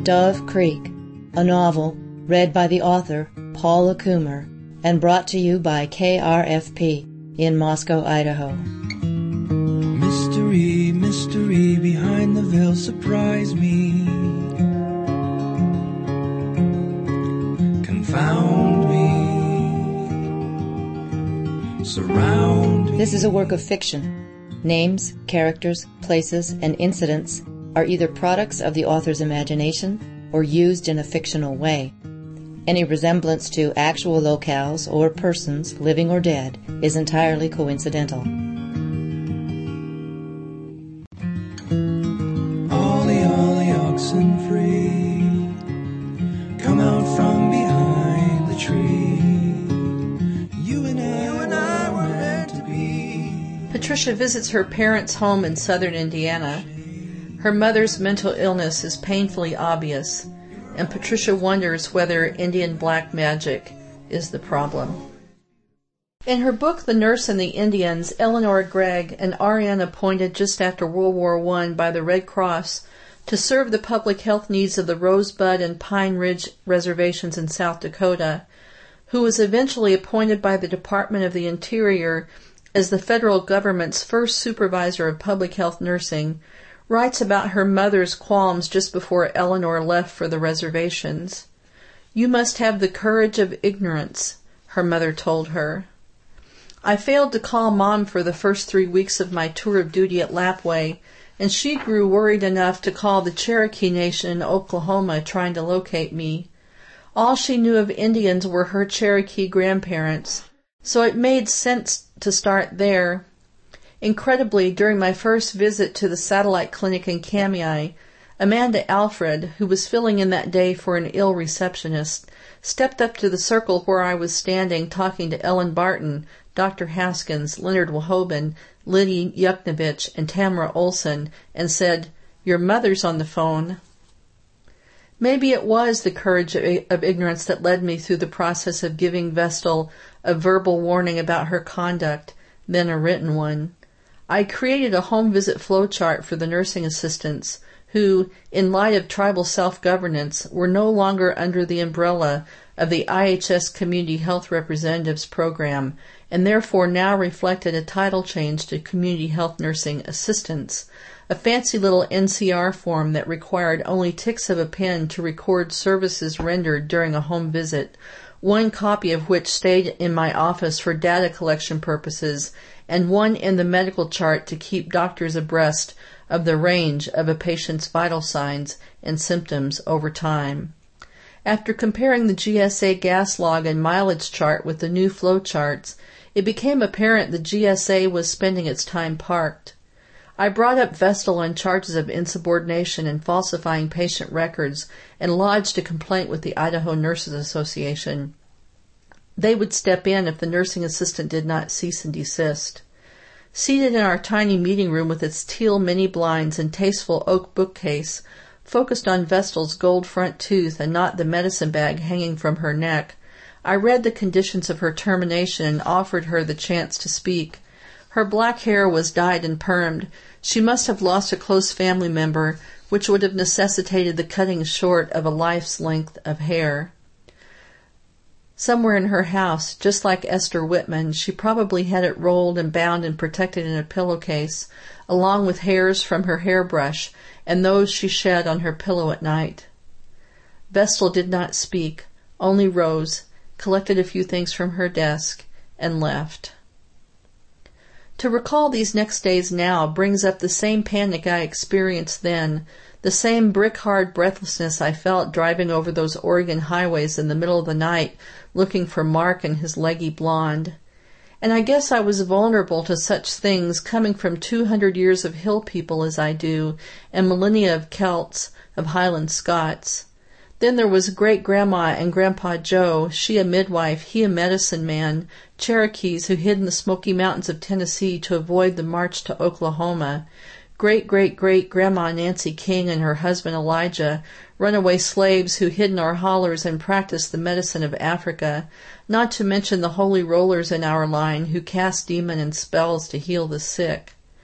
Dove Creek, a novel read by the author Paula Coomer and brought to you by KRFP in Moscow, Idaho. Mystery, mystery behind the veil, surprise me. Confound me. Surround me. This is a work of fiction. Names, characters, places, and incidents are either products of the author's imagination or used in a fictional way. Any resemblance to actual locales or persons, living or dead, is entirely coincidental. Ollie, oxen free, come out from behind the tree. You and I were meant to be. Patricia visits her parents' home in southern Indiana. Her mother's mental illness is painfully obvious, and Patricia wonders whether Indian black magic is the problem. In her book, The Nurse and the Indians, Eleanor Gregg, an RN appointed just after World War I by the Red Cross to serve the public health needs of the Rosebud and Pine Ridge reservations in South Dakota, who was eventually appointed by the Department of the Interior as the federal government's first supervisor of public health nursing, writes about her mother's qualms just before Eleanor left for the reservations. "You must have the courage of ignorance," her mother told her. "I failed to call Mom for the first 3 weeks of my tour of duty at Lapwai, and she grew worried enough to call the Cherokee Nation in Oklahoma trying to locate me. All she knew of Indians were her Cherokee grandparents, so it made sense to start there. Incredibly, during my first visit to the satellite clinic in Kamiah, Amanda Alfred, who was filling in that day for an ill receptionist, stepped up to the circle where I was standing talking to Ellen Barton, Dr. Haskins, Leonard Wahobin, Liddy Yuknavitch, and Tamara Olson, and said, 'Your mother's on the phone.' Maybe it was the courage of ignorance that led me through the process of giving Vestal a verbal warning about her conduct, then a written one. I created a home visit flowchart for the nursing assistants who, in light of tribal self-governance, were no longer under the umbrella of the IHS Community Health Representatives Program and therefore now reflected a title change to Community Health Nursing Assistants, a fancy little NCR form that required only ticks of a pen to record services rendered during a home visit, one copy of which stayed in my office for data collection purposes, and one in the medical chart to keep doctors abreast of the range of a patient's vital signs and symptoms over time. After comparing the GSA gas log and mileage chart with the new flow charts, it became apparent the GSA was spending its time parked. I brought up Vestal on charges of insubordination and falsifying patient records and lodged a complaint with the Idaho Nurses Association. They would step in if the nursing assistant did not cease and desist. Seated in our tiny meeting room with its teal mini blinds and tasteful oak bookcase, focused on Vestal's gold front tooth and not the medicine bag hanging from her neck, I read the conditions of her termination and offered her the chance to speak. Her black hair was dyed and permed. She must have lost a close family member, which would have necessitated the cutting short of a life's length of hair. Somewhere in her house, just like Esther Whitman, she probably had it rolled and bound and protected in a pillowcase, along with hairs from her hairbrush and those she shed on her pillow at night. Vestal did not speak, only rose, collected a few things from her desk, and left. To recall these next days now brings up the same panic I experienced then, the same brick-hard breathlessness I felt driving over those Oregon highways in the middle of the night looking for Mark and his leggy blonde. And I guess I was vulnerable to such things coming from 200 years of hill people as I do, and millennia of Celts, of Highland Scots. Then there was Great-Grandma and Grandpa Joe, she a midwife, he a medicine man, Cherokees who hid in the Smoky Mountains of Tennessee to avoid the march to Oklahoma, Great-Great-Great-Grandma Nancy King and her husband Elijah, runaway slaves who hid in our hollers and practiced the medicine of Africa, not to mention the holy rollers in our line who cast demon and spells to heal the sick.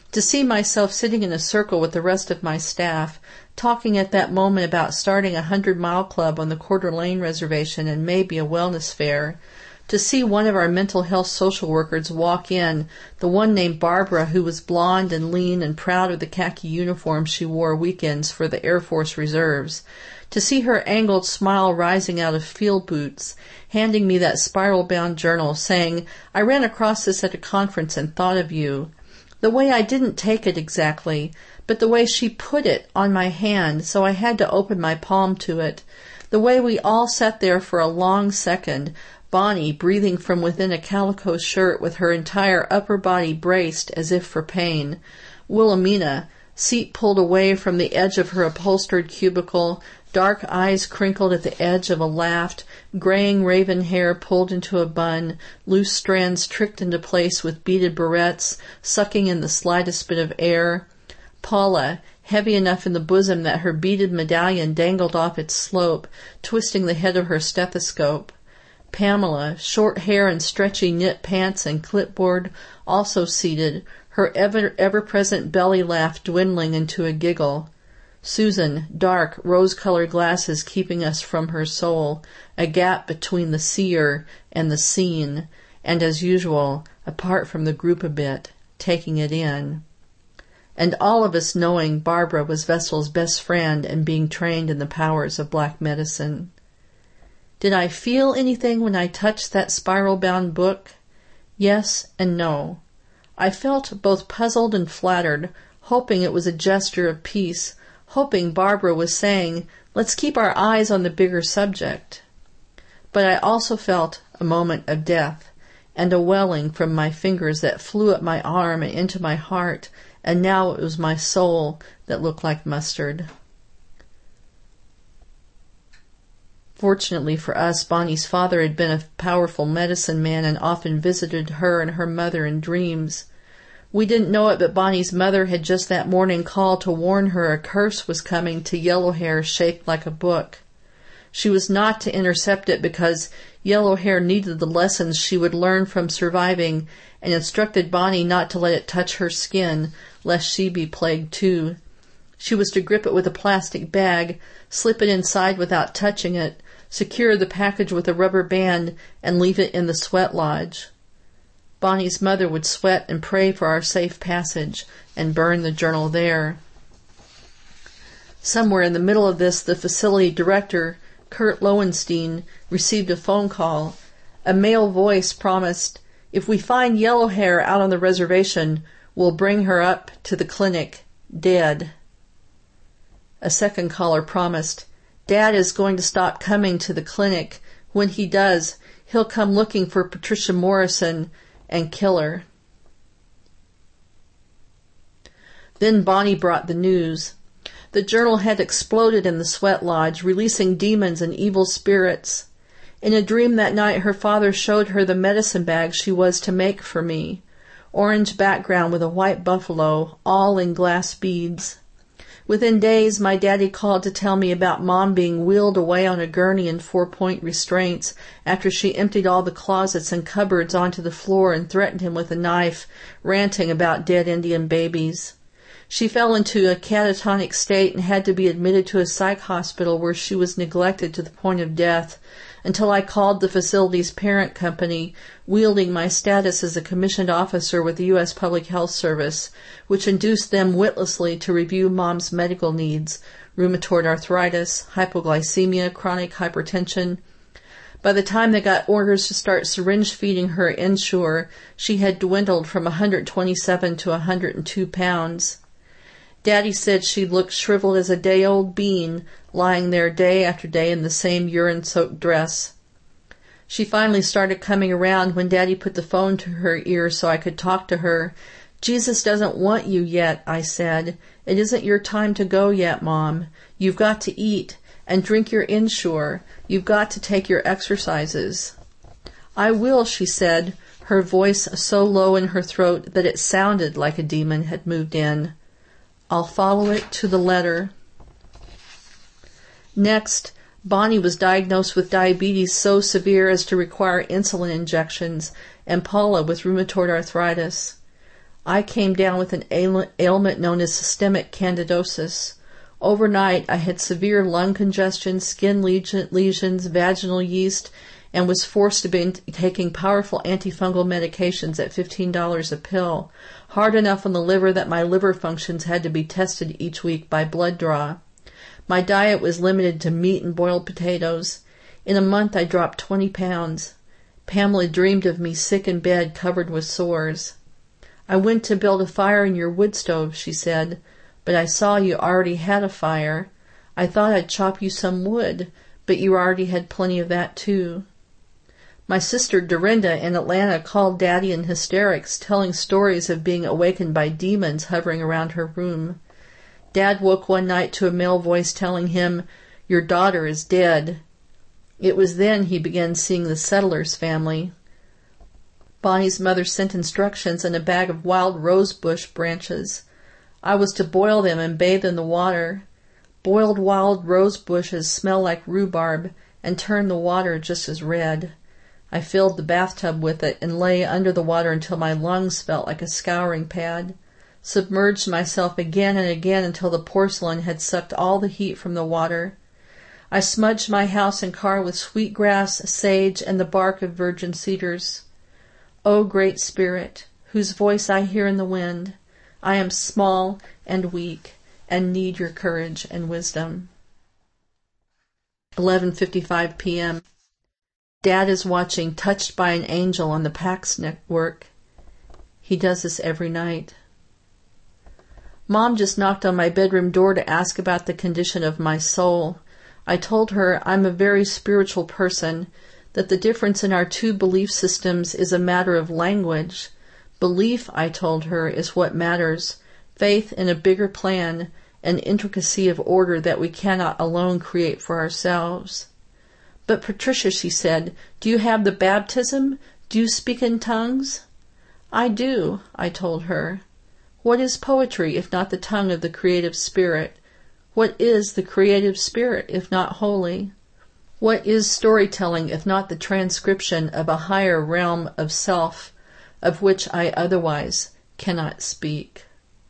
To see myself sitting in a circle with the rest of my staff, talking at that moment about starting a 100-mile club on the Coeur d'Alene reservation and maybe a wellness fair. To see one of our mental health social workers walk in, the one named Barbara, who was blonde and lean and proud of the khaki uniform she wore weekends for the Air Force Reserves. To see her angled smile rising out of field boots, handing me that spiral-bound journal, saying, "I ran across this at a conference and thought of you." The way I didn't take it exactly, but the way she put it on my hand so I had to open my palm to it. The way we all sat there for a long second, Bonnie breathing from within a calico shirt with her entire upper body braced as if for pain. Wilhelmina, seat pulled away from the edge of her upholstered cubicle, dark eyes crinkled at the edge of a laugh, graying raven hair pulled into a bun, loose strands tricked into place with beaded barrettes, sucking in the slightest bit of air. Paula, heavy enough in the bosom that her beaded medallion dangled off its slope, twisting the head of her stethoscope. Pamela, short hair and stretchy knit pants and clipboard, also seated, her ever-present belly laugh dwindling into a giggle. Susan, dark, rose-colored glasses keeping us from her soul, a gap between the seer and the seen, and as usual, apart from the group a bit, taking it in. And all of us knowing Barbara was Vestal's best friend and being trained in the powers of black medicine. Did I feel anything when I touched that spiral-bound book? Yes and no. I felt both puzzled and flattered, hoping it was a gesture of peace, hoping Barbara was saying, "Let's keep our eyes on the bigger subject." But I also felt a moment of death, and a welling from my fingers that flew up my arm and into my heart, and now it was my soul that looked like mustard. Fortunately for us, Bonnie's father had been a powerful medicine man and often visited her and her mother in dreams. We didn't know it, but Bonnie's mother had just that morning called to warn her a curse was coming to Yellowhair shaped like a book. She was not to intercept it because Yellowhair needed the lessons she would learn from surviving, and instructed Bonnie not to let it touch her skin, lest she be plagued too. She was to grip it with a plastic bag, slip it inside without touching it, secure the package with a rubber band, and leave it in the sweat lodge. Bonnie's mother would sweat and pray for our safe passage and burn the journal there. Somewhere in the middle of this, the facility director, Kurt Lowenstein, received a phone call. A male voice promised, "If we find Yellowhair out on the reservation, we'll bring her up to the clinic, dead." A second caller promised, "Dad is going to stop coming to the clinic. When he does, he'll come looking for Patricia Morrison and kill her." Then Bonnie brought the news. The journal had exploded in the sweat lodge, releasing demons and evil spirits. In a dream that night, her father showed her the medicine bag she was to make for me. Orange background with a white buffalo, all in glass beads. Within days, my daddy called to tell me about Mom being wheeled away on a gurney in 4-point restraints after she emptied all the closets and cupboards onto the floor and threatened him with a knife, ranting about dead Indian babies. She fell into a catatonic state and had to be admitted to a psych hospital where she was neglected to the point of death, until I called the facility's parent company, wielding my status as a commissioned officer with the U.S. Public Health Service, which induced them witlessly to review Mom's medical needs, rheumatoid arthritis, hypoglycemia, chronic hypertension. By the time they got orders to start syringe feeding her Ensure, she had dwindled from 127 to 102 pounds. Daddy said she looked shriveled as a day-old bean, lying there day after day in the same urine-soaked dress. She finally started coming around when Daddy put the phone to her ear so I could talk to her. "Jesus doesn't want you yet," I said. "It isn't your time to go yet, Mom. You've got to eat and drink your Ensure. You've got to take your exercises." "I will," she said, her voice so low in her throat that it sounded like a demon had moved in. "I'll follow it to the letter." Next, Bonnie was diagnosed with diabetes so severe as to require insulin injections, and Paula with rheumatoid arthritis. I came down with an ailment known as systemic candidosis. Overnight, I had severe lung congestion, skin lesions, vaginal yeast, and was forced to be taking powerful antifungal medications at $15 a pill, hard enough on the liver that my liver functions had to be tested each week by blood draw. My diet was limited to meat and boiled potatoes. In a month, I dropped 20 pounds. Pamela dreamed of me sick in bed, covered with sores. I went to build a fire in your wood stove, she said, but I saw you already had a fire. I thought I'd chop you some wood, but you already had plenty of that too. My sister Dorinda in Atlanta called Daddy in hysterics, telling stories of being awakened by demons hovering around her room. Dad woke one night to a male voice telling him, "Your daughter is dead." It was then he began seeing the Settlers family. Bonnie's mother sent instructions and a bag of wild rosebush branches. I was to boil them and bathe in the water. Boiled wild rose bushes smell like rhubarb and turn the water just as red. I filled the bathtub with it and lay under the water until my lungs felt like a scouring pad. Submerged myself again and again until the porcelain had sucked all the heat from the water. I smudged my house and car with sweetgrass, sage, and the bark of virgin cedars. O Great Spirit, whose voice I hear in the wind, I am small and weak and need your courage and wisdom. 11:55 p.m. Dad is watching Touched by an Angel on the PAX network. He does this every night. Mom just knocked on my bedroom door to ask about the condition of my soul. I told her I'm a very spiritual person, that the difference in our two belief systems is a matter of language. Belief, I told her, is what matters. Faith in a bigger plan, an intricacy of order that we cannot alone create for ourselves. But Patricia, she said, do you have the baptism? Do you speak in tongues? I do, I told her. What is poetry if not the tongue of the creative spirit? What is the creative spirit if not holy? What is storytelling if not the transcription of a higher realm of self, of which I otherwise cannot speak?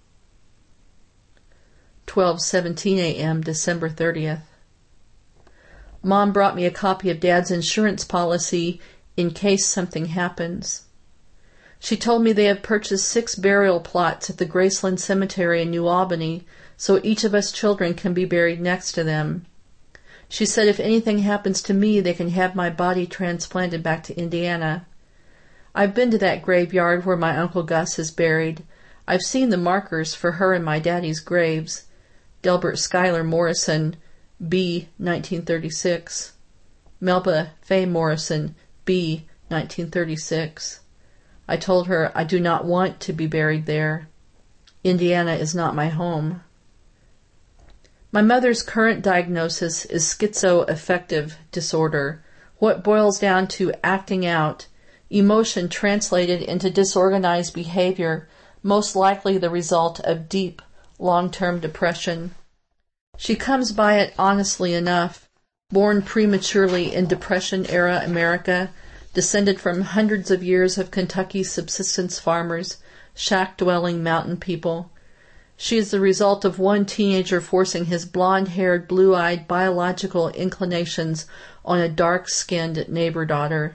12:17 a.m., December 30th. Mom brought me a copy of Dad's insurance policy in case something happens. She told me they have purchased 6 burial plots at the Graceland Cemetery in New Albany, so each of us children can be buried next to them. She said if anything happens to me, they can have my body transplanted back to Indiana. I've been to that graveyard where my Uncle Gus is buried. I've seen the markers for her and my daddy's graves. Delbert Schuyler Morrison, B. 1936. Melba Fay Morrison, B. 1936. I told her I do not want to be buried there. Indiana is not my home. My mother's current diagnosis is schizoaffective disorder, what boils down to acting out, emotion translated into disorganized behavior, most likely the result of deep, long-term depression. She comes by it honestly enough, born prematurely in Depression-era America, descended from hundreds of years of Kentucky's subsistence farmers, shack-dwelling mountain people. She is the result of one teenager forcing his blonde-haired, blue-eyed biological inclinations on a dark-skinned neighbor daughter.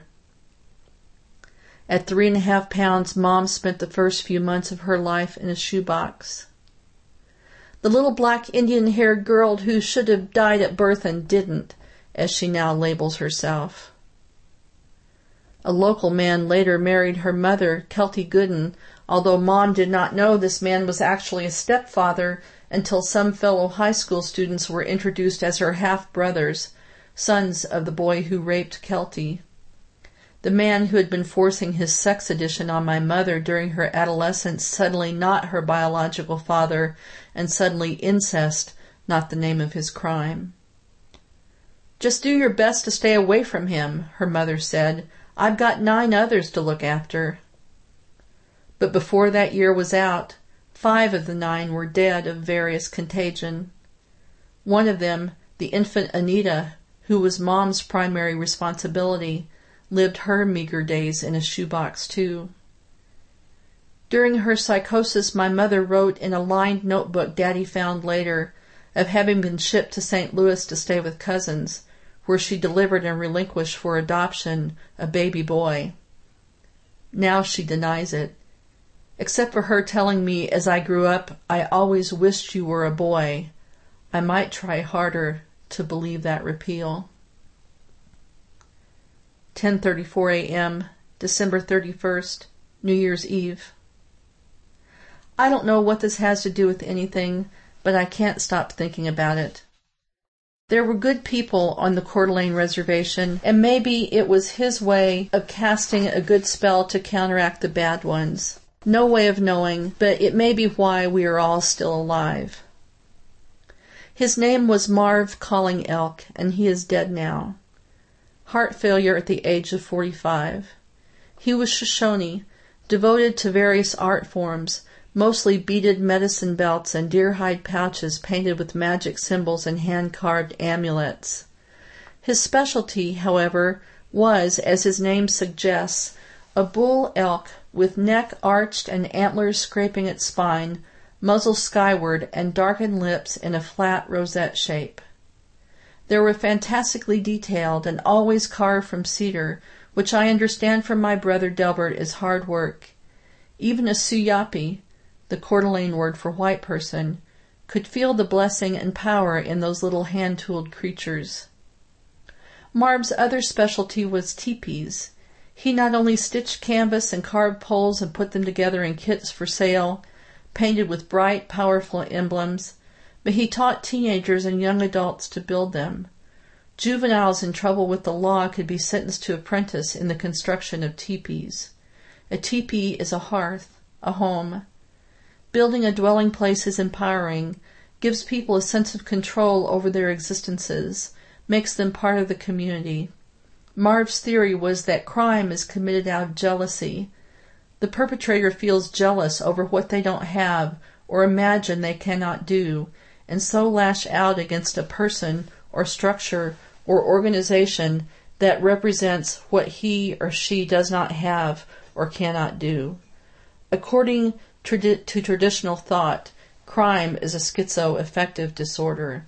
At 3.5 pounds, Mom spent the first few months of her life in a shoebox. The little black Indian-haired girl who should have died at birth and didn't, as she now labels herself. A local man later married her mother, Kelty Gooden, although Mom did not know this man was actually a stepfather until some fellow high school students were introduced as her half-brothers, sons of the boy who raped Kelty. The man who had been forcing his sex addiction on my mother during her adolescence suddenly not her biological father, and suddenly incest not the name of his crime. Just do your best to stay away from him, her mother said. I've got 9 others to look after. But before that year was out, 5 of the 9 were dead of various contagion. One of them, the infant Anita, who was Mom's primary responsibility, lived her meager days in a shoebox too. During her psychosis, my mother wrote in a lined notebook Daddy found later of having been shipped to St. Louis to stay with cousins, where she delivered and relinquished for adoption a baby boy. Now she denies it. Except for her telling me as I grew up, I always wished you were a boy, I might try harder to believe that repeal. 10:34 a.m., December 31st, New Year's Eve. I don't know what this has to do with anything, but I can't stop thinking about it. There were good people on the Coeur d'Alene Reservation, and maybe it was his way of casting a good spell to counteract the bad ones. No way of knowing, but it may be why we are all still alive. His name was Marv Calling Elk, and he is dead now. Heart failure at the age of 45. He was Shoshone, devoted to various art forms, mostly beaded medicine belts and deer-hide pouches painted with magic symbols and hand-carved amulets. His specialty, however, was, as his name suggests, a bull elk with neck arched and antlers scraping its spine, muzzle skyward, and darkened lips in a flat rosette shape. They were fantastically detailed and always carved from cedar, which I understand from my brother Delbert is hard work. Even a Suyapi, the Coeur d'Alene word for white person, could feel the blessing and power in those little hand-tooled creatures. Marv's other specialty was teepees. He not only stitched canvas and carved poles and put them together in kits for sale, painted with bright, powerful emblems, but he taught teenagers and young adults to build them. Juveniles in trouble with the law could be sentenced to apprentice in the construction of teepees. A teepee is a hearth, a home. Building a dwelling place is empowering, gives people a sense of control over their existences, makes them part of the community. Marv's theory was that crime is committed out of jealousy. The perpetrator feels jealous over what they don't have or imagine they cannot do, and so lash out against a person or structure or organization that represents what he or she does not have or cannot do. According to traditional thought, crime is a schizoaffective disorder.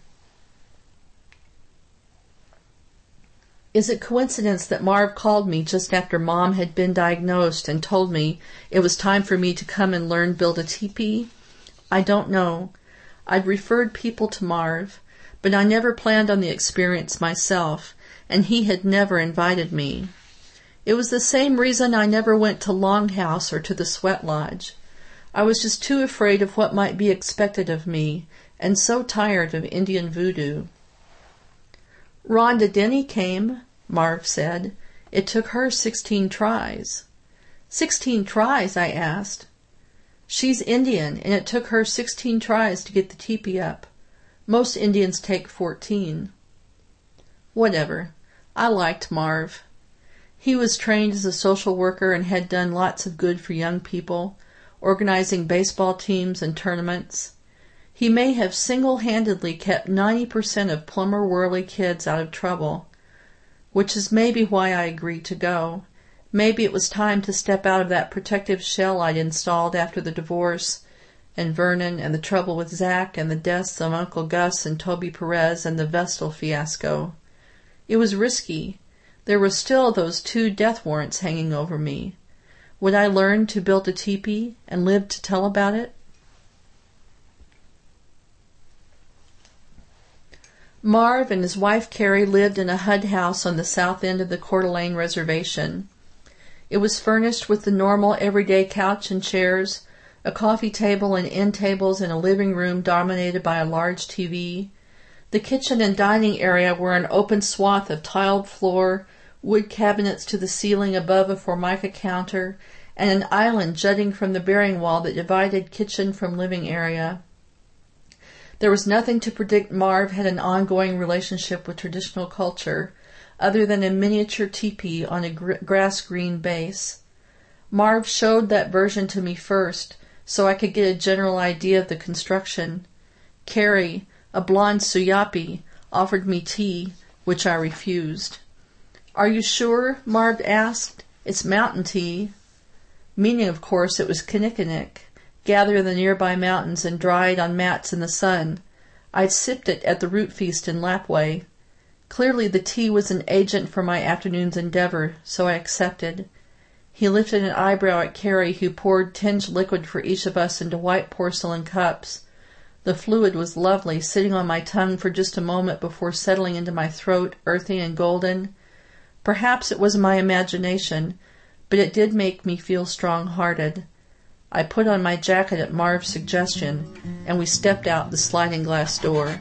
Is it coincidence that Marv called me just after Mom had been diagnosed and told me it was time for me to come and learn build a teepee? I don't know. I'd referred people to Marv, but I never planned on the experience myself, and he had never invited me. It was the same reason I never went to Longhouse or to the Sweat Lodge. I was just too afraid of what might be expected of me, and so tired of Indian voodoo. Rhonda Denny came, Marv said. It took her 16 tries. 16 tries, I asked. She's Indian, and it took her 16 tries to get the teepee up. Most Indians take 14. Whatever. I liked Marv. He was trained as a social worker and had done lots of good for young people, organizing baseball teams and tournaments. He may have single-handedly kept 90% of Plummer Worley kids out of trouble, which is maybe why I agreed to go. Maybe it was time to step out of that protective shell I'd installed after the divorce, and Vernon, and the trouble with Zach, and the deaths of Uncle Gus and Toby Perez, and the Vestal fiasco. It was risky. There were still those 2 death warrants hanging over me. Would I learn to build a teepee and live to tell about it? Marv and his wife Carrie lived in a HUD house on the south end of the Coeur d'Alene Reservation. It was furnished with the normal everyday couch and chairs, a coffee table and end tables in a living room dominated by a large TV. The kitchen and dining area were an open swath of tiled floor, wood cabinets to the ceiling above a formica counter, and an island jutting from the bearing wall that divided kitchen from living area. There was nothing to predict Marv had an ongoing relationship with traditional culture, other than a miniature teepee on a grass-green base. Marv showed that version to me first, so I could get a general idea of the construction. Carrie, a blonde Suyapi, offered me tea, which I refused. "Are you sure?" Marv asked. "It's mountain tea." meaning, of course, it was kinnikinnick, gathered in the nearby mountains and dried on mats in the sun. I'd sipped it at the root feast in Lapway. Clearly the tea was an agent for my afternoon's endeavor, so I accepted. He lifted an eyebrow at Carrie, who poured tinged liquid for each of us into white porcelain cups. The fluid was lovely, sitting on my tongue for just a moment before settling into my throat, earthy and golden. Perhaps it was my imagination, but it did make me feel strong-hearted. I put on my jacket at Marv's suggestion, and we stepped out the sliding glass door.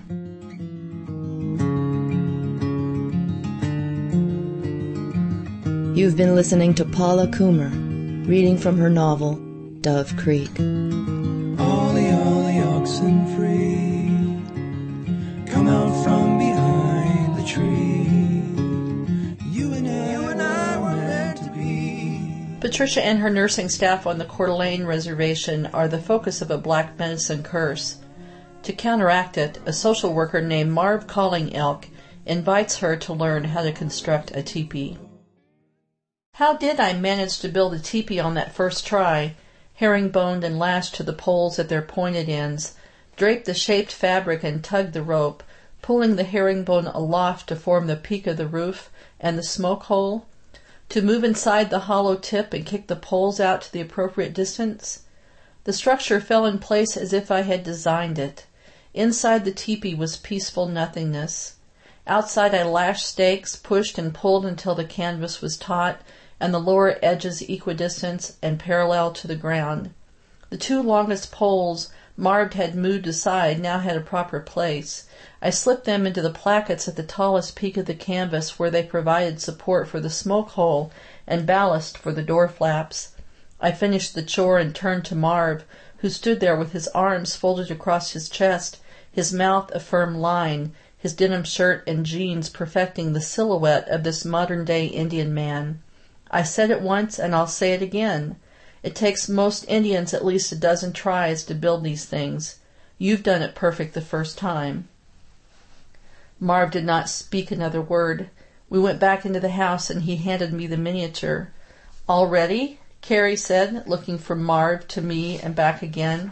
You've been listening to Paula Coomer, reading from her novel, Dove Creek. Ollie, ollie, oxen free, come out from behind the tree. You and I were meant to be. Patricia and her nursing staff on the Coeur d'Alene reservation are the focus of a black medicine curse. To counteract it, a social worker named Marv Calling Elk invites her to learn how to construct a teepee. How did I manage to build a teepee on that first try? Herringboned and lashed to the poles at their pointed ends, draped the shaped fabric and tugged the rope, pulling the herringbone aloft to form the peak of the roof and the smoke hole, to move inside the hollow tip and kick the poles out to the appropriate distance. The structure fell in place as if I had designed it. Inside the teepee was peaceful nothingness. Outside I lashed stakes, pushed and pulled until the canvas was taut, and the lower edges equidistant and parallel to the ground. The two longest poles Marv had moved aside now had a proper place. I slipped them into the plackets at the tallest peak of the canvas, where they provided support for the smoke hole and ballast for the door flaps. I finished the chore and turned to Marv, who stood there with his arms folded across his chest, his mouth a firm line, his denim shirt and jeans perfecting the silhouette of this modern-day Indian man. I said it once, and I'll say it again. It takes most Indians at least a dozen tries to build these things. You've done it perfect the first time. Marv did not speak another word. We went back into the house, and he handed me the miniature. All ready? Carrie said, looking from Marv to me and back again.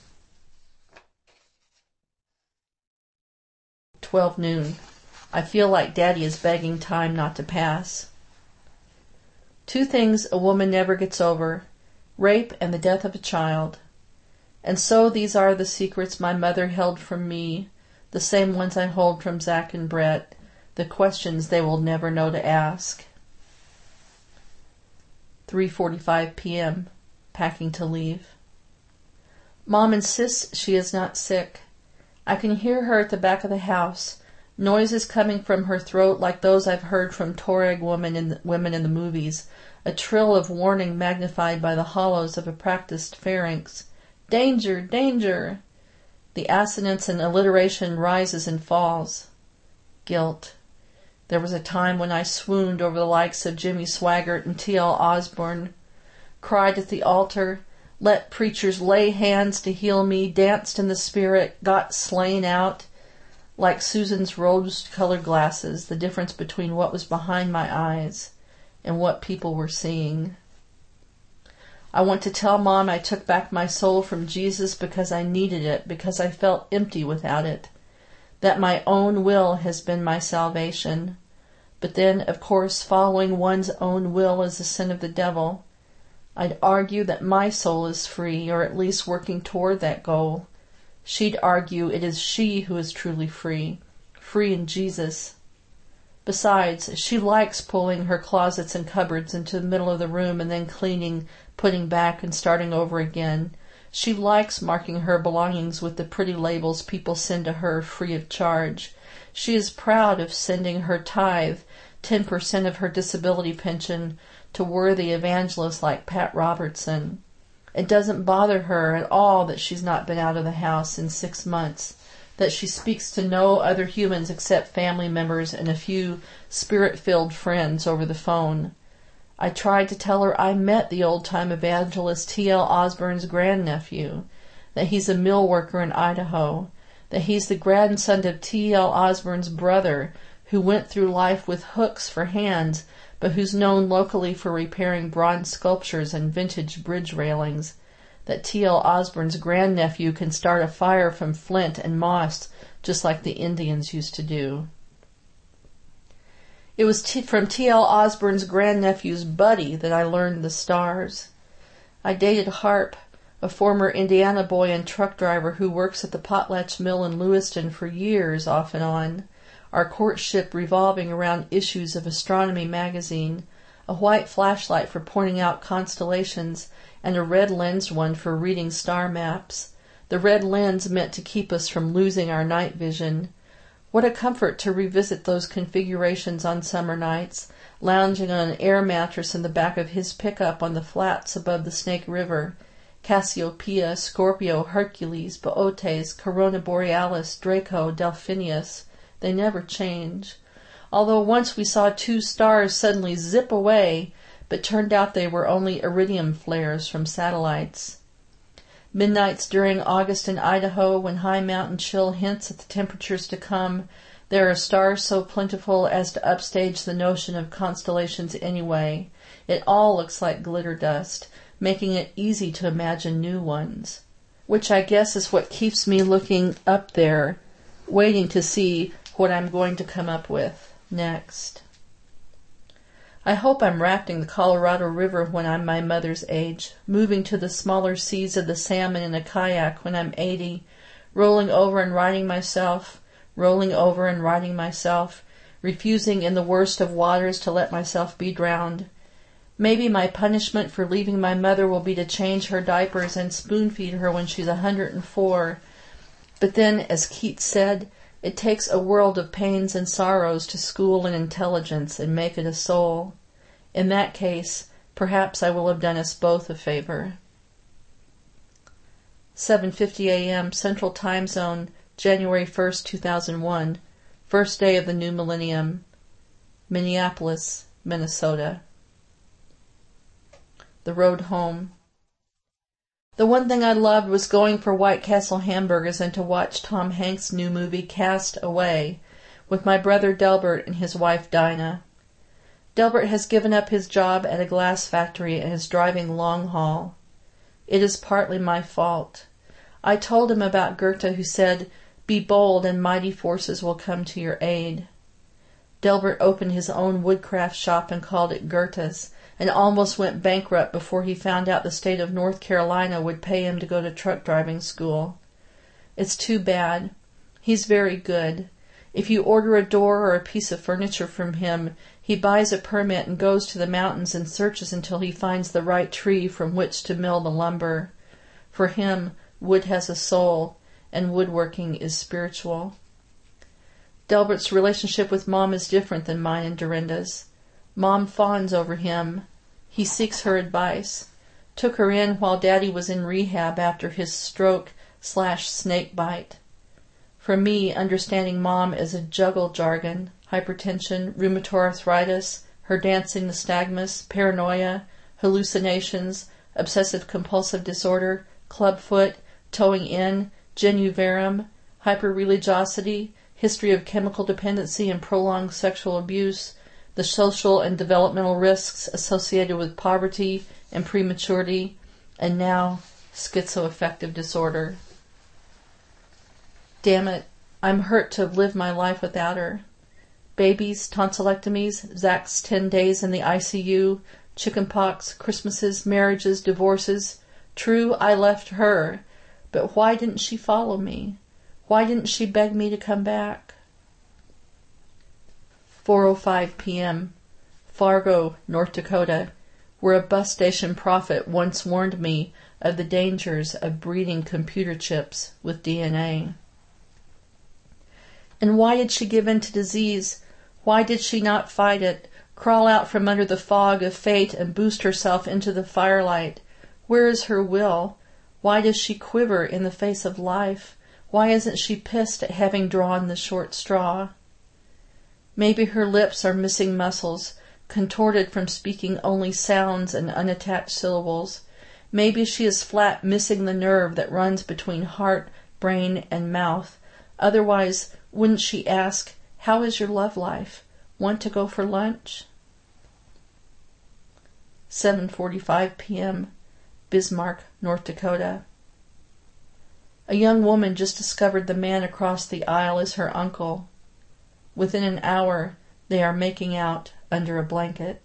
12 noon. I feel like Daddy is begging time not to pass. 2 things a woman never gets over: rape and the death of a child. And so these are the secrets my mother held from me, the same ones I hold from Zach and Brett, the questions they will never know to ask. 3:45 p.m. Packing to leave. Mom insists she is not sick. I can hear her at the back of the house, noises coming from her throat like those I've heard from Tuareg women in the movies, a trill of warning magnified by the hollows of a practiced pharynx. Danger! Danger! The assonance and alliteration rises and falls. Guilt. There was a time when I swooned over the likes of Jimmy Swaggart and T.L. Osborne, cried at the altar, let preachers lay hands to heal me, danced in the spirit, got slain out. Like Susan's rose-colored glasses, the difference between what was behind my eyes and what people were seeing. I want to tell Mom I took back my soul from Jesus because I needed it, because I felt empty without it, that my own will has been my salvation. But then, of course, following one's own will is the sin of the devil. I'd argue that my soul is free, or at least working toward that goal. She'd argue it is she who is truly free, free in Jesus. Besides, she likes pulling her closets and cupboards into the middle of the room and then cleaning, putting back, and starting over again. She likes marking her belongings with the pretty labels people send to her free of charge. She is proud of sending her tithe, 10% of her disability pension, to worthy evangelists like Pat Robertson. It doesn't bother her at all that she's not been out of the house in 6 months, that she speaks to no other humans except family members and a few spirit-filled friends over the phone. I tried to tell her I met the old-time evangelist T.L. Osborne's grandnephew, that he's a mill worker in Idaho, that he's the grandson of T.L. Osborne's brother, who went through life with hooks for hands, but who's known locally for repairing bronze sculptures and vintage bridge railings, that T.L. Osborne's grandnephew can start a fire from flint and moss just like the Indians used to do. It was from T.L. Osborne's grandnephew's buddy that I learned the stars. I dated Harp, a former Indiana boy and truck driver who works at the Potlatch Mill in Lewiston for years off and on, our courtship revolving around issues of Astronomy magazine, a white flashlight for pointing out constellations, and a red lensed one for reading star maps. The red lens meant to keep us from losing our night vision. What a comfort to revisit those configurations on summer nights, lounging on an air mattress in the back of his pickup on the flats above the Snake River. Cassiopeia, Scorpio, Hercules, Bootes, Corona Borealis, Draco, Delphinius. They never change. Although once we saw 2 stars suddenly zip away, but turned out they were only iridium flares from satellites. Midnights during August in Idaho, when high mountain chill hints at the temperatures to come, there are stars so plentiful as to upstage the notion of constellations anyway. It all looks like glitter dust, making it easy to imagine new ones. Which I guess is what keeps me looking up there, waiting to see what I'm going to come up with next. I hope I'm rafting the Colorado River when I'm my mother's age, moving to the smaller seas of the salmon in a kayak when I'm 80, rolling over and righting myself, refusing in the worst of waters to let myself be drowned. Maybe my punishment for leaving my mother will be to change her diapers and spoon-feed her when she's 104. But then, as Keats said, it takes a world of pains and sorrows to school an intelligence and make it a soul. In that case, perhaps I will have done us both a favor. 7:50 a.m. Central Time Zone, January 1st, 2001. First day of the new millennium. Minneapolis, Minnesota. The road home. The one thing I loved was going for White Castle hamburgers and to watch Tom Hanks' new movie Cast Away with my brother Delbert and his wife Dinah. Delbert has given up his job at a glass factory and is driving long haul. It is partly my fault. I told him about Goethe, who said, "Be bold and mighty forces will come to your aid." Delbert opened his own woodcraft shop and called it Goethe's, and almost went bankrupt before he found out the state of North Carolina would pay him to go to truck driving school. It's too bad. He's very good. If you order a door or a piece of furniture from him, he buys a permit and goes to the mountains and searches until he finds the right tree from which to mill the lumber. For him, wood has a soul, and woodworking is spiritual. Delbert's relationship with Mom is different than mine and Dorinda's. Mom fawns over him. He seeks her advice. Took her in while Daddy was in rehab after his stroke/snake bite. For me, understanding Mom is a juggle jargon, hypertension, rheumatoid arthritis, her dancing nystagmus, paranoia, hallucinations, obsessive-compulsive disorder, clubfoot, towing in, genu varum, hyperreligiosity, history of chemical dependency and prolonged sexual abuse, the social and developmental risks associated with poverty and prematurity, and now schizoaffective disorder. Damn it, I'm hurt to have lived my life without her. Babies, tonsillectomies, Zach's 10 days in the ICU, chickenpox, Christmases, marriages, divorces. True, I left her, but why didn't she follow me? Why didn't she beg me to come back? 4:05 p.m. Fargo, North Dakota, where a bus station prophet once warned me of the dangers of breeding computer chips with DNA. And why did she give in to disease? Why did she not fight it, crawl out from under the fog of fate and boost herself into the firelight? Where is her will? Why does she quiver in the face of life? Why isn't she pissed at having drawn the short straw? Maybe her lips are missing muscles, contorted from speaking only sounds and unattached syllables. Maybe she is flat missing the nerve that runs between heart, brain, and mouth. Otherwise, wouldn't she ask, "How is your love life? Want to go for lunch?" 7:45 p.m., Bismarck, North Dakota. A young woman just discovered the man across the aisle is her uncle. Within an hour, they are making out under a blanket.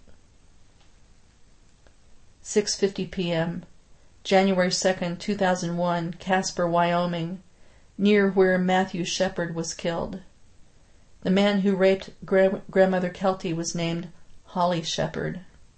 6:50 p.m., January 2nd, 2001, Casper, Wyoming, near where Matthew Shepard was killed. The man who raped Grandmother Kelty was named Holly Shepard.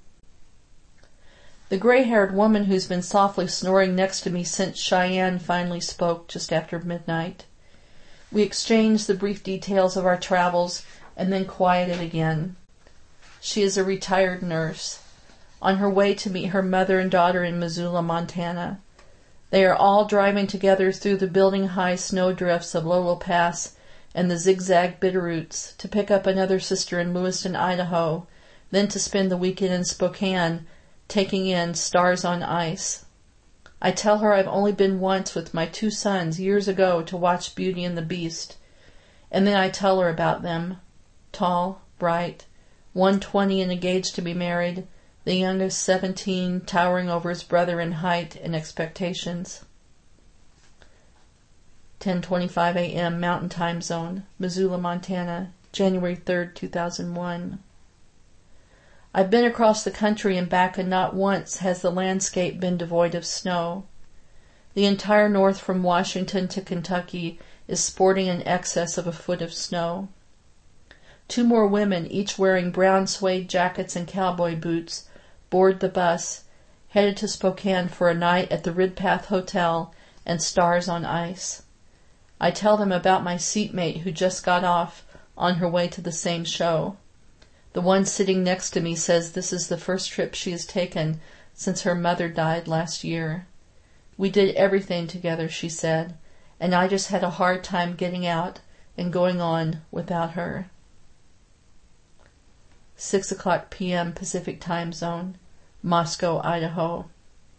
The gray-haired woman who's been softly snoring next to me since Cheyenne finally spoke just after midnight. We exchanged the brief details of our travels and then quieted again. She is a retired nurse, on her way to meet her mother and daughter in Missoula, Montana. They are all driving together through the building-high snowdrifts of Lolo Pass and the zigzag Bitterroots to pick up another sister in Lewiston, Idaho, then to spend the weekend in Spokane, taking in Stars on Ice. I tell her I've only been once with my 2 sons years ago to watch Beauty and the Beast, and then I tell her about them. Tall, bright, 120 and engaged to be married, the youngest 17, towering over his brother in height and expectations. 10:25 a.m. Mountain Time Zone, Missoula, Montana, January 3rd, 2001. I've been across the country and back, and not once has the landscape been devoid of snow. The entire north from Washington to Kentucky is sporting in excess of a foot of snow. 2 more women, each wearing brown suede jackets and cowboy boots, board the bus, headed to Spokane for a night at the Ridpath Hotel and Stars on Ice. I tell them about my seatmate who just got off on her way to the same show. The one sitting next to me says this is the first trip she has taken since her mother died last year. We did everything together, she said, and I just had a hard time getting out and going on without her. 6:00 p.m. Pacific Time Zone, Moscow, Idaho.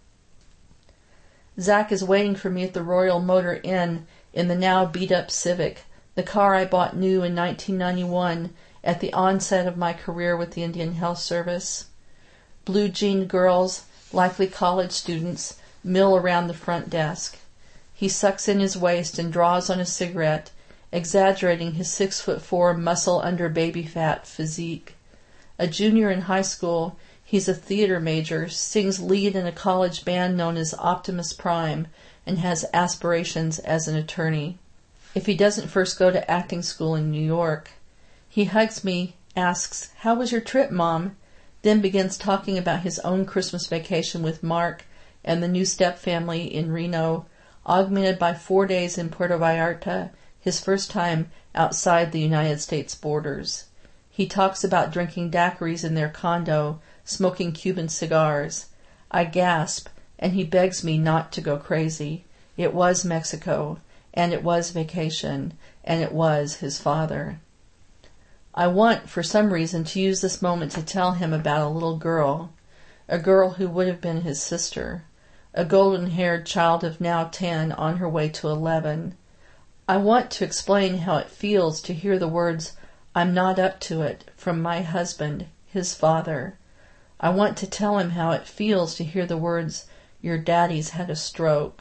Zach is waiting for me at the Royal Motor Inn in the now beat-up Civic, the car I bought new in 1991 at the onset of my career with the Indian Health Service. Blue-jeaned girls, likely college students, mill around the front desk. He sucks in his waist and draws on a cigarette, exaggerating his 6'4" muscle under baby fat physique. A junior in high school, he's a theater major, sings lead in a college band known as Optimus Prime, and has aspirations as an attorney. If he doesn't first go to acting school in New York. He hugs me, asks, "How was your trip, Mom?" Then begins talking about his own Christmas vacation with Mark and the new step-family in Reno, augmented by 4 days in Puerto Vallarta, his first time outside the United States borders. He talks about drinking daiquiris in their condo, smoking Cuban cigars. I gasp, and he begs me not to go crazy. It was Mexico, and it was vacation, and it was his father. I want, for some reason, to use this moment to tell him about a little girl, a girl who would have been his sister, a golden-haired child of now 10 on her way to 11. I want to explain how it feels to hear the words, "I'm not up to it," from my husband, his father. I want to tell him how it feels to hear the words, "Your daddy's had a stroke."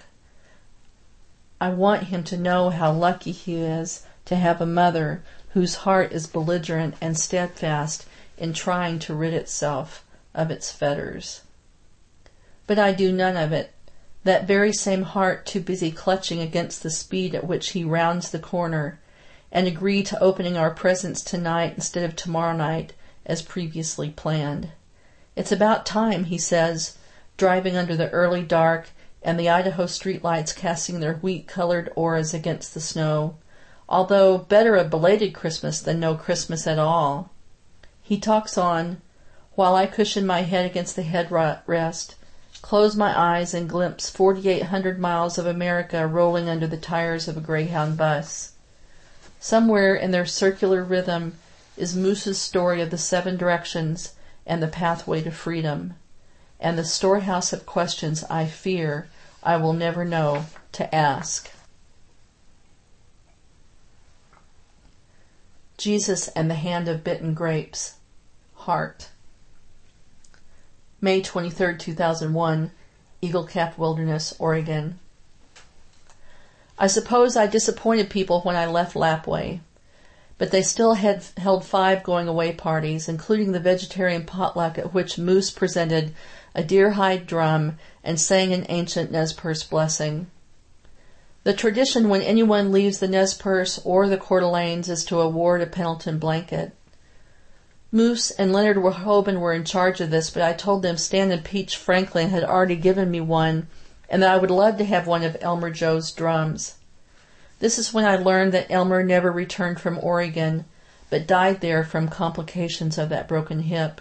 I want him to know how lucky he is to have a mother whose heart is belligerent and steadfast in trying to rid itself of its fetters. But I do none of it. That very same heart too busy clutching against the speed at which he rounds the corner, and agree to opening our presents tonight instead of tomorrow night as previously planned. "It's about time," he says, driving under the early dark and the Idaho streetlights casting their wheat-colored auras against the snow. Although better a belated Christmas than no Christmas at all. He talks on, while I cushion my head against the headrest, close my eyes, and glimpse 4,800 miles of America rolling under the tires of a Greyhound bus. Somewhere in their circular rhythm is Moose's story of the 7 directions and the pathway to freedom, and the storehouse of questions I fear I will never know to ask. Jesus and the Hand of Bitten Grapes. Heart. May 23, 2001, Eagle Cap Wilderness, Oregon. I suppose I disappointed people when I left Lapwai, but they still had held 5 going-away parties, including the vegetarian potluck at which Moose presented a deer-hide drum and sang an ancient Nez Perce blessing. The tradition when anyone leaves the Nez Perce or the Coeur d'Alenes is to award a Pendleton blanket. Moose and Leonard Verhoeven were in charge of this, but I told them Stan and Peach Franklin had already given me one and that I would love to have one of Elmer Joe's drums. This is when I learned that Elmer never returned from Oregon, but died there from complications of that broken hip.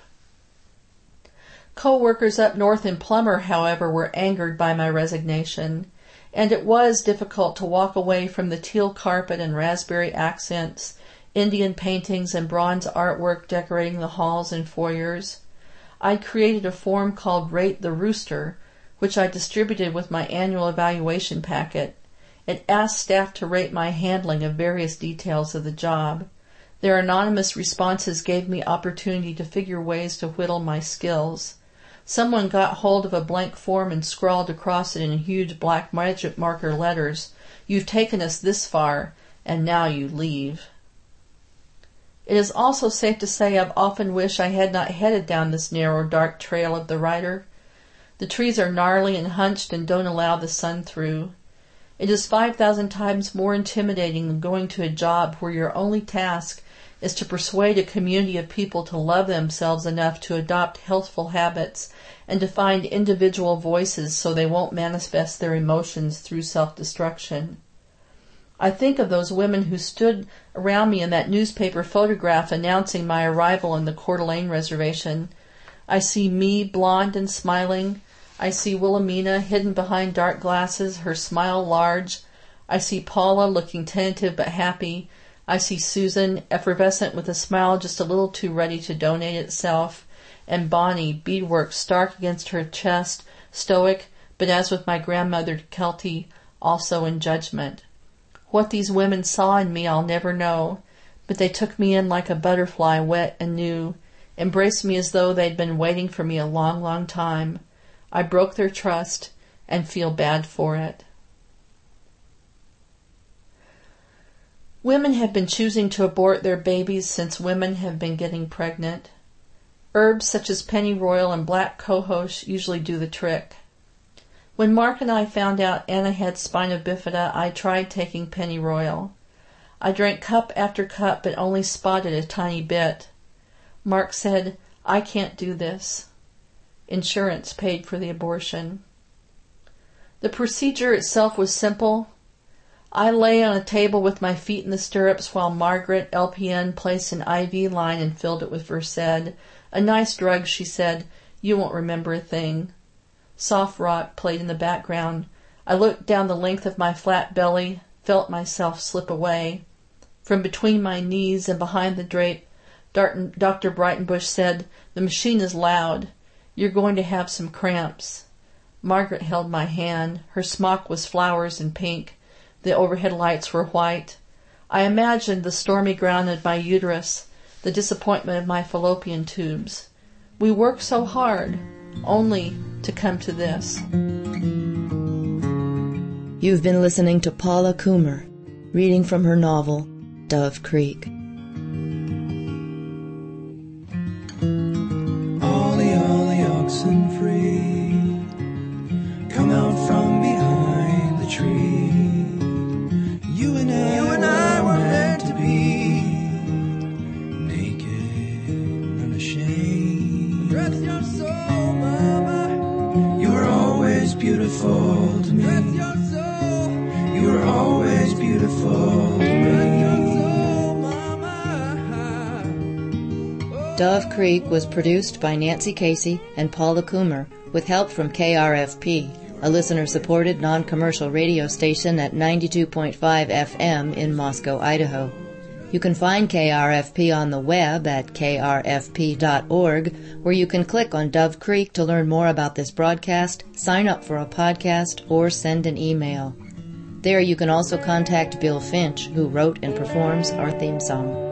Co-workers up north in Plummer, however, were angered by my resignation, and it was difficult to walk away from the teal carpet and raspberry accents, Indian paintings and bronze artwork decorating the halls and foyers. I'd created a form called Rate the Rooster, which I distributed with my annual evaluation packet. It asked staff to rate my handling of various details of the job. Their anonymous responses gave me opportunity to figure ways to whittle my skills. Someone got hold of a blank form and scrawled across it in huge black magic marker letters, "You've taken us this far, and now you leave." It is also safe to say I've often wished I had not headed down this narrow, dark trail of the writer. The trees are gnarly and hunched and don't allow the sun through. It is 5,000 times more intimidating than going to a job where your only task is to persuade a community of people to love themselves enough to adopt healthful habits and to find individual voices so they won't manifest their emotions through self-destruction. I think of those women who stood around me in that newspaper photograph announcing my arrival on the Coeur d'Alene reservation. I see me, blonde and smiling. I see Wilhelmina hidden behind dark glasses, her smile large. I see Paula looking tentative but happy. I see Susan, effervescent with a smile just a little too ready to donate itself. And Bonnie, beadwork stark against her chest, stoic, but as with my grandmother Kelty, also in judgment. What these women saw in me I'll never know, but they took me in like a butterfly, wet and new, embraced me as though they'd been waiting for me a long, long time. I broke their trust and feel bad for it. Women have been choosing to abort their babies since women have been getting pregnant. Herbs such as pennyroyal and black cohosh usually do the trick. When Mark and I found out Anna had spina bifida, I tried taking pennyroyal. I drank cup after cup but only spotted a tiny bit. Mark said, "I can't do this." Insurance paid for the abortion. The procedure itself was simple. I lay on a table with my feet in the stirrups while Margaret, LPN, placed an IV line and filled it with Versed. "A nice drug," she said. "You won't remember a thing." Soft rock played in the background. I looked down the length of my flat belly, felt myself slip away. From between my knees and behind the drape, Dr. Breitenbush said, "The machine is loud. You're going to have some cramps." Margaret held my hand. Her smock was flowers and pink. The overhead lights were white. I imagined the stormy ground of my uterus, the disappointment of my fallopian tubes. We work so hard, only to come to this. You've been listening to Paula Coomer, reading from her novel, Dove Creek. All the oxen free come out from behind the tree. You and I were meant to be naked, unashamed. Dress your soul, mama. You were always beautiful to me. Dress your soul. You were always beautiful to me. Dress your soul, mama. Dove Creek was produced by Nancy Casey and Paula Coomer with help from KRFP, a listener-supported non-commercial radio station at 92.5 FM in Moscow, Idaho. You can find KRFP on the web at krfp.org, where you can click on Dove Creek to learn more about this broadcast, sign up for a podcast, or send an email. There you can also contact Bill Finch, who wrote and performs our theme song.